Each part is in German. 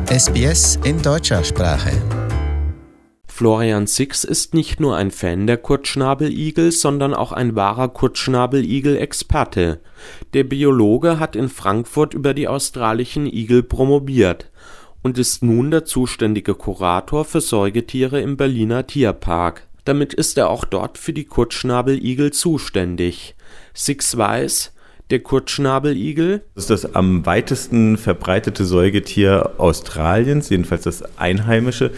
SBS in deutscher Sprache. Florian Six ist nicht nur ein Fan der Kurzschnabeligel, sondern auch ein wahrer Kurzschnabeligel-Experte. Der Biologe hat in Frankfurt über die australischen Igel promoviert und ist nun der zuständige Kurator für Säugetiere im Berliner Tierpark. Damit ist er auch dort für die Kurzschnabeligel zuständig. Six weiß, der Kurzschnabeligel das ist das am weitesten verbreitete Säugetier Australiens, jedenfalls das einheimische.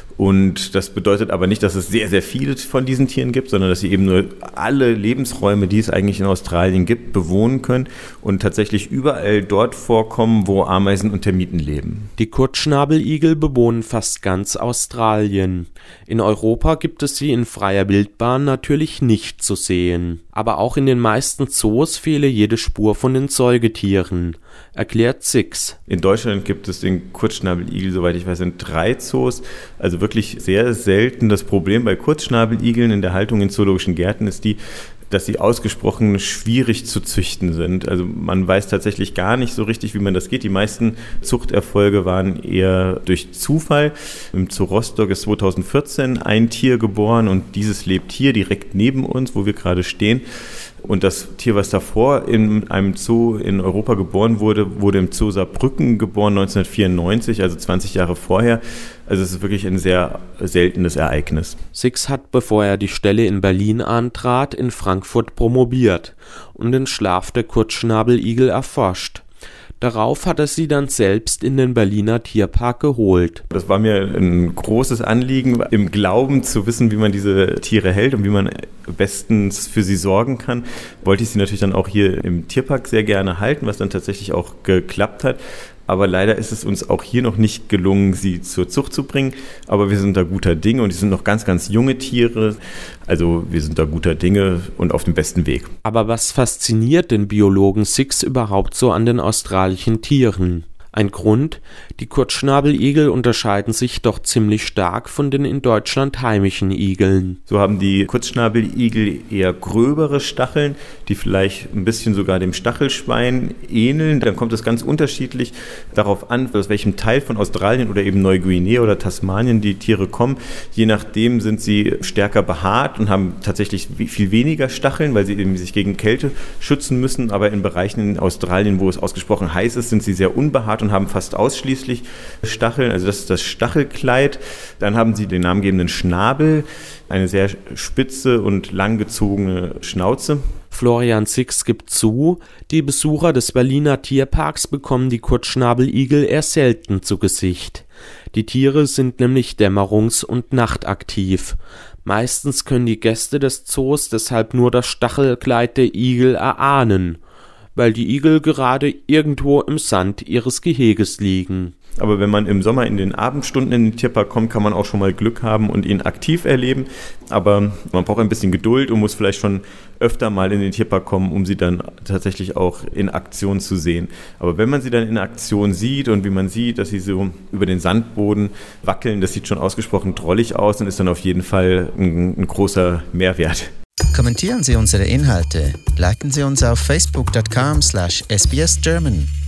Und das bedeutet aber nicht, dass es sehr, sehr viele von diesen Tieren gibt, sondern dass sie eben nur alle Lebensräume, die es eigentlich in Australien gibt, bewohnen können und tatsächlich überall dort vorkommen, wo Ameisen und Termiten leben. Die Kurzschnabeligel bewohnen fast ganz Australien. In Europa gibt es sie in freier Wildbahn natürlich nicht zu sehen. Aber auch in den meisten Zoos fehle jede Spur von den Säugetieren, erklärt Six. In Deutschland gibt es den Kurzschnabeligel, soweit ich weiß, in 3 Zoos, also wirklich sehr selten. Das Problem bei Kurzschnabeligeln in der Haltung in zoologischen Gärten ist dass sie ausgesprochen schwierig zu züchten sind. Also man weiß tatsächlich gar nicht so richtig, wie man das geht. Die meisten Zuchterfolge waren eher durch Zufall. Im Zoo Rostock ist 2014 ein Tier geboren und dieses lebt hier direkt neben uns, wo wir gerade stehen. Und das Tier, was davor in einem Zoo in Europa geboren wurde, wurde im Zoo Saarbrücken geboren 1994, also 20 Jahre vorher. Also es ist wirklich ein sehr seltenes Ereignis. Six hat, bevor er die Stelle in Berlin antrat, in Frankfurt promoviert und den Schlaf der Kurzschnabeligel erforscht. Darauf hat er sie dann selbst in den Berliner Tierpark geholt. Das war mir ein großes Anliegen, im Glauben zu wissen, wie man diese Tiere hält und wie man bestens für sie sorgen kann. Wollte ich sie natürlich dann auch hier im Tierpark sehr gerne halten, was dann tatsächlich auch geklappt hat. Aber leider ist es uns auch hier noch nicht gelungen, sie zur Zucht zu bringen. Aber wir sind da guter Dinge und die sind noch ganz, ganz junge Tiere. Also wir sind da guter Dinge und auf dem besten Weg. Aber was fasziniert den Biologen Six überhaupt so an den australischen Tieren? Ein Grund, die Kurzschnabeligel unterscheiden sich doch ziemlich stark von den in Deutschland heimischen Igeln. So haben die Kurzschnabeligel eher gröbere Stacheln, die vielleicht ein bisschen sogar dem Stachelschwein ähneln. Dann kommt es ganz unterschiedlich darauf an, aus welchem Teil von Australien oder eben Neuguinea oder Tasmanien die Tiere kommen. Je nachdem sind sie stärker behaart und haben tatsächlich viel weniger Stacheln, weil sie eben sich gegen Kälte schützen müssen. Aber in Bereichen in Australien, wo es ausgesprochen heiß ist, sind sie sehr unbehaart und haben fast ausschließlich Stacheln, also das ist das Stachelkleid. Dann haben sie den namengebenden Schnabel, eine sehr spitze und langgezogene Schnauze. Florian Six gibt zu, die Besucher des Berliner Tierparks bekommen die Kurzschnabeligel eher selten zu Gesicht. Die Tiere sind nämlich dämmerungs- und nachtaktiv. Meistens können die Gäste des Zoos deshalb nur das Stachelkleid der Igel erahnen, weil die Igel gerade irgendwo im Sand ihres Geheges liegen. Aber wenn man im Sommer in den Abendstunden in den Tierpark kommt, kann man auch schon mal Glück haben und ihn aktiv erleben. Aber man braucht ein bisschen Geduld und muss vielleicht schon öfter mal in den Tierpark kommen, um sie dann tatsächlich auch in Aktion zu sehen. Aber wenn man sie dann in Aktion sieht und wie man sieht, dass sie so über den Sandboden wackeln, das sieht schon ausgesprochen drollig aus und ist dann auf jeden Fall ein großer Mehrwert. Kommentieren Sie unsere Inhalte, liken Sie uns auf facebook.com/sbsgerman